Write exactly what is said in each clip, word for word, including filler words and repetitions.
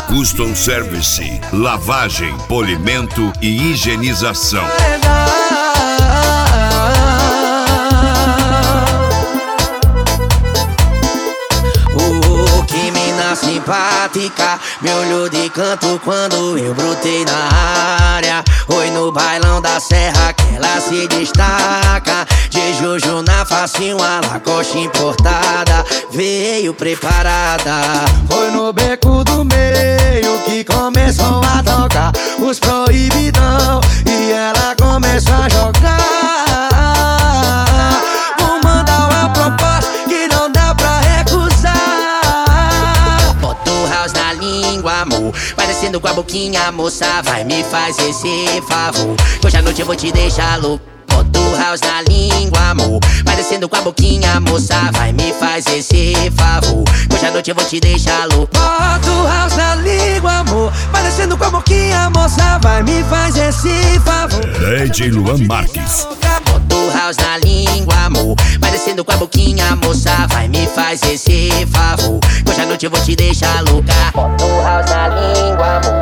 Custom Service, lavagem, polimento e higienização. Oh, que mina simpática, me olhou de canto quando eu brotei na área. Oi, no bailão da serra que ela se destaca. De Juju na face, uma Lacoste importada, veio preparada. Foi no beco do meio que começou a tocar os proibidão e ela começou a jogar. Vou mandar uma proposta que não dá pra recusar. Bota o house na língua, amor, vai descendo com a boquinha, moça, vai me faz esse favor. Hoje à noite eu vou te deixar louco. Bota o house na língua, amor, vai descendo com a boquinha, moça, vai me faz esse favor. Hoje à noite eu vou te deixar louco. Bota o house na língua, amor, vai descendo com a boquinha, moça, vai me faz esse favor. D J Luan Marques. Bota o house na língua, amor, vai descendo com a boquinha, moça, vai me faz esse favor. Hoje à noite eu vou te deixar louca. Bota o house na língua, amor,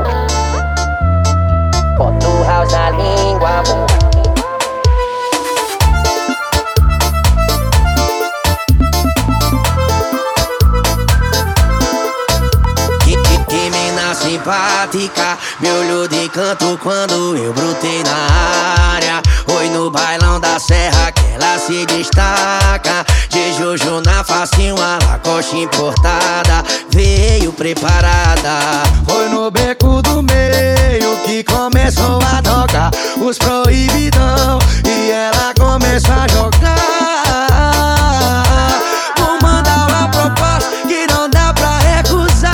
bota o house na língua, amor. Simpática, me olhou de canto quando eu brotei na área. Oi, no bailão da serra que ela se destaca. De Juju na face, uma Lacoste importada, veio preparada. Foi no beco do meio que começou a tocar os proibidão e ela começou a jogar. Vou mandar uma proposta que não dá pra recusar.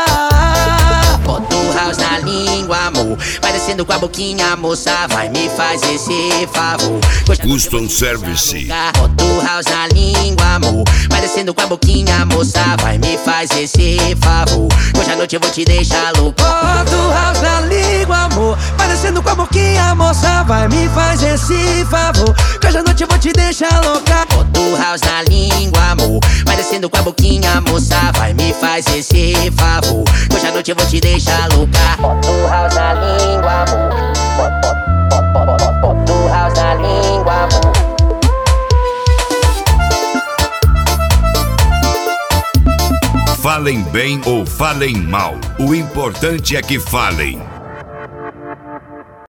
Na língua, amor, vai descendo com a boquinha, moça, vai me faz esse favor. Custom Service. Bota o house na língua, amor, vai descendo com a boquinha, moça, vai me faz esse favor. Hoje à noite eu vou te deixar louco. Bota o house na língua, amor, vai descendo com a boquinha, moça, vai me faz esse favor. Hoje à noite eu vou te deixar louca. Bota o house na língua, amor, vai descendo com a boquinha, moça, vai me faz esse favor. Hoje à noite eu vou te deixar louca. Bota o house na língua, amor, bota o house na língua, amor. Falem bem ou falem mal, o importante é que falem.